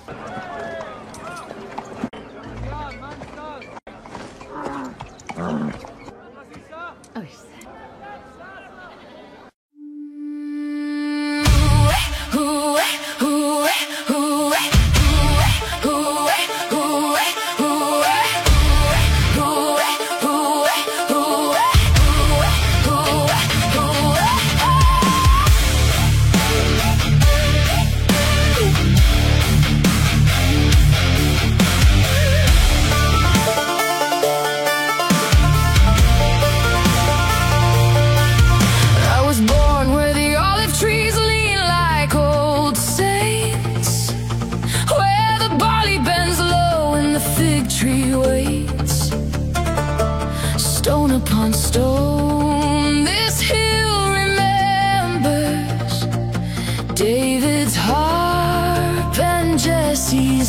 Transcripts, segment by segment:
Stone upon stone, this hill remembers David's harp and Jesse's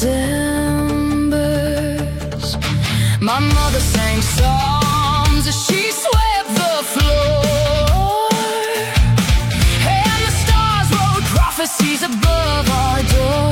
embers. My mother sang psalms as she swept the floor, and the stars wrote prophecies above our door.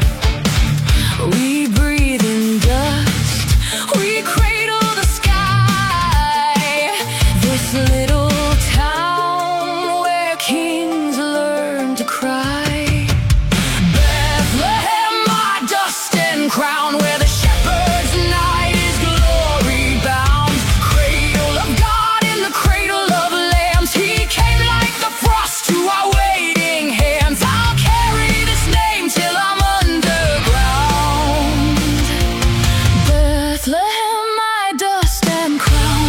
We breathe in dust, we cradle the sky, this little town where kings learn to cry. Bethlehem, my dust and crown, where the shepherd's night is glory bound. Cradle of God in the cradle of lambs, he came like the frost to our waiting hands. I'll carry this name till I'm underground. Bethlehem, my dust and crown.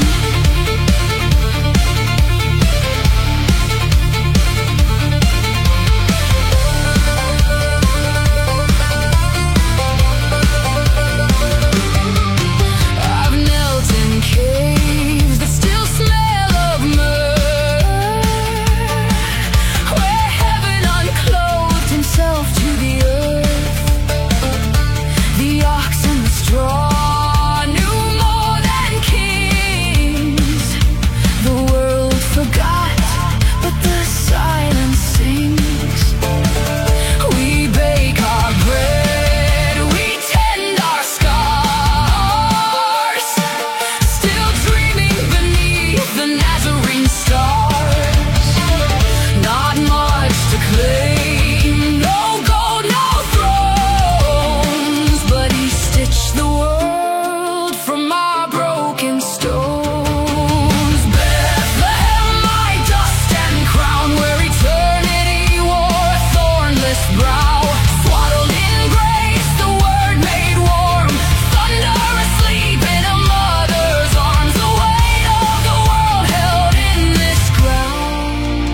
I've knelt in caves that still smell of myrrh, where heaven unclothed himself to the earth. The ox and the straw knew more than kings. The world forgot, but the silence sings. We bake our bread, we tend our scars, still dreaming beneath the Nazarene stars. Not much to claim, no gold, no thrones, but he stitched the world from our broken stones. Bethlehem, my dust and crown, where eternity wore a thornless brow. Swaddled in grace, the word made warm, thunder asleep in a mother's arms. The weight of the world held in this ground.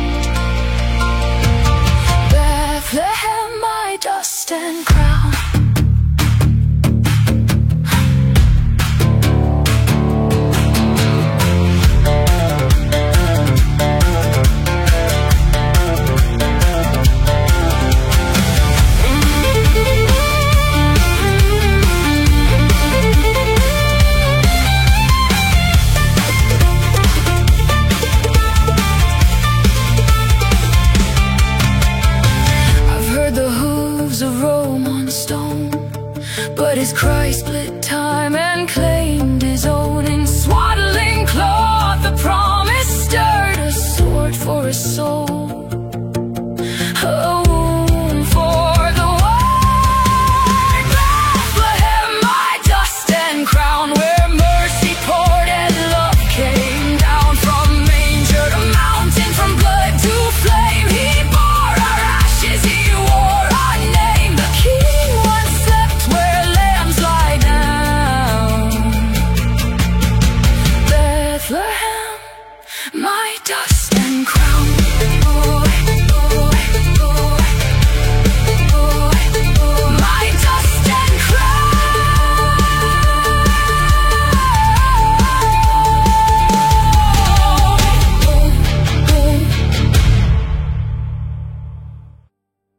Bethlehem, my dust and crown. I've heard the hooves of Rome on stone, but his Christ split time and claimed